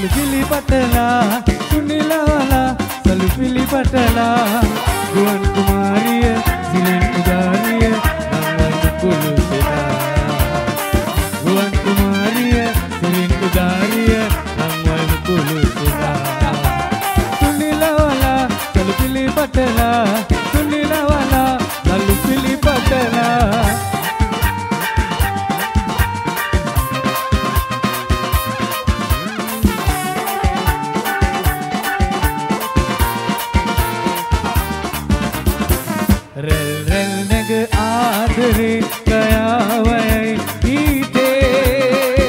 සලුපිලි පටලා සුනිලවලා සලුපිලි පටලා ගුවන් කුමාරිය සිලෙන් උදාරිය නංවන කුළුසෙලා ගුවන් කුමාරිය සිලෙන් උදාරිය නංවන කුළුසෙලා සුනිලවලා සලුපිලි පටලා සුනිලවලා සලුපිලි පටලා ආදරේ කයාවයි ඊතේ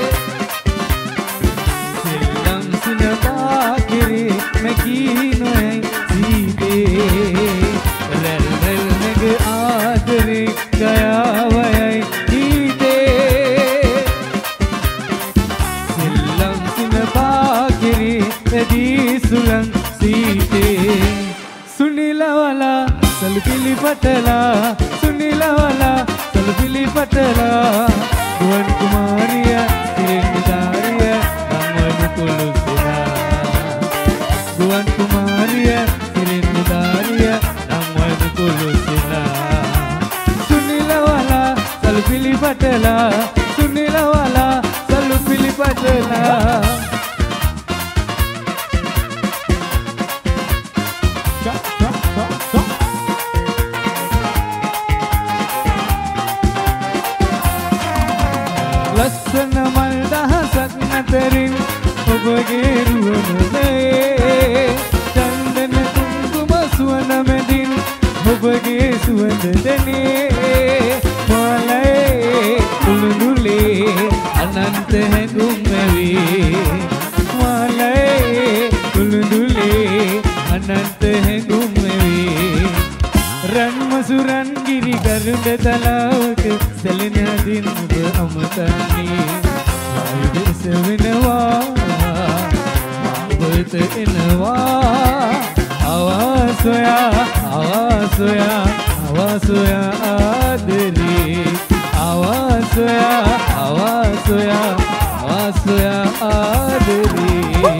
සෙල්ලම් සිනපා කිරේ මැකීනොයි සීතේ රැල් රැල් නැග ආදරේ කයාවයි ඊතේ සෙල්ලම් සිනපා කිරේ එදී සුලං සීතේ සුනිලවලා සලුපිලි පටලා සුනිලවලා සලුපිලි පටලා ගුවන් කුමාරිය සිරෙන් උදාරිය නංවන කුළුසෙලා ගුවන් කුමාරිය සිරෙන් උදාරිය නංවන කුළුසෙලා සුනිලවලා සලුපිලි පටලා සුනිලවලා සලුපිලි පටලා ලස්සන මල් දහසක් නතරින් ඔබගේ රුවනනේ චන්දන කුංකුම සුවඳ මැදින් ඔබගේ සුවඳ දැනේ මාලයේ උළුඳුලේ අනන්ත හැඟුම් ඇවේ මාලයේ උළුඳුලේ අනන්ත හැඟුම් ඇවේ රන් මසුරන් ගිරි ගරුඩ තලාවක සැලෙන අදින් ඔබ අමතන්නේ ආයුධ සෙවෙනවා ඔබට එනවා ආවාසොයා ආදරේ ආවාසොයා ආදරේ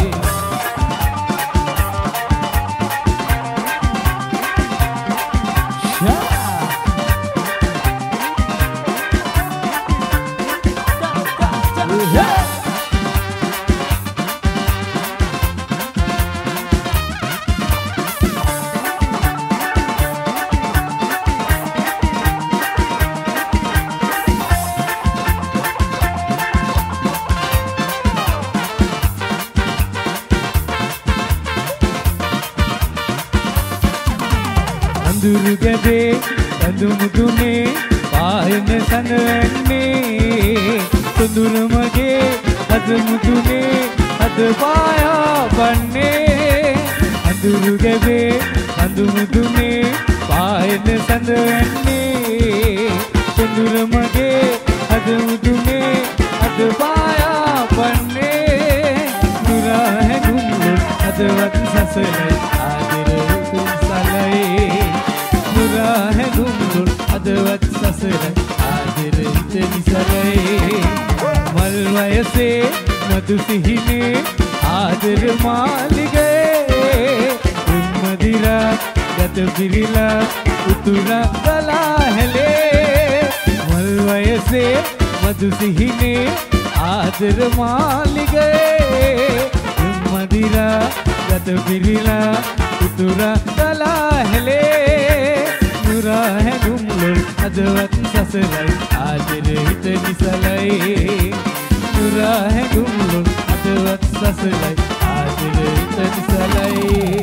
අඳුරු ගැදේ අඳුමුදුනේ පායන සනවන්නේ සොඳුරු මගේ අඳුමුදුනේ අද පායා වන්නේ අඳුරු ගැදේ අඳුමුදුනේ පායන සනවන්නේ සොඳුරු මගේ අඳුමුදුනේ අද පායා වන්නේ නුරා හැඟුම් අදවත් සසලයි ආදරේ තුන්සලයි නුරා හැඟුම් අදවත් සසලයි ආදරේ නිසලයි මල් වයසේ මధు සිහිනේ ආදර මාලිගේ උම්මදිරා ගත පිරිලා උතුරා ගලා හැලේ මල් වයසේ මధు සිහිනේ ආදර මාලිගේ උම්මදිරා ගත පිරිලා උතුරා ගලා හැලේ නුරා හැඟුම් අදවත් සසලයි ආදරේ හිත නිසලයි නුරා හැඟුම් අදවත් සසලයි ආදරේ හිත නිසලයි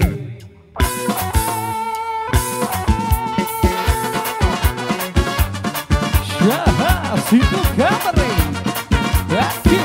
Shah Situ Kamari Thank you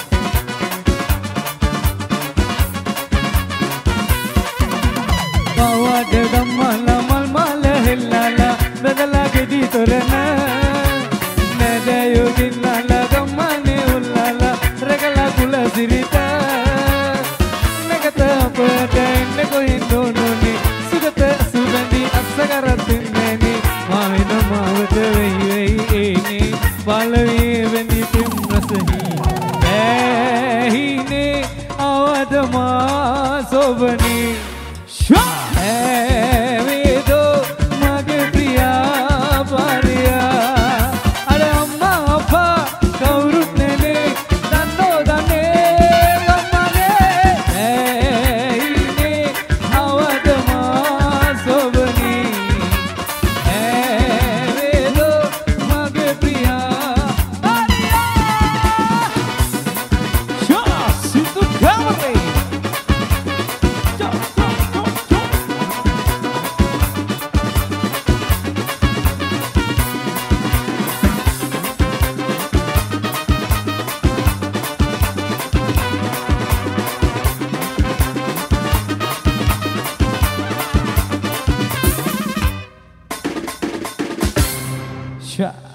Bawad Dammala Mal Mal Hillala Dadala Gedi Torana Nadayo Dillala Gammane Ullala Regala Kula Sirita Nagata Pata Innako Hindononi Sugata Sugandi Asagarathindeni Mavina Mavata Vei Palavi Vendi Timrasahi Ehine Avada මා සොබනි ඇවේදෝ මගේ ප්‍රියා පරියා අර අම්මා අප්පා කවුරුත් නෙමේ දන්නෝ දන්නේ ගම්මනේ ඇයිනේ අවද මා සොබනි ඇවේදෝ මගේ ප්‍රියා පරියා සිතු කවරේ Shut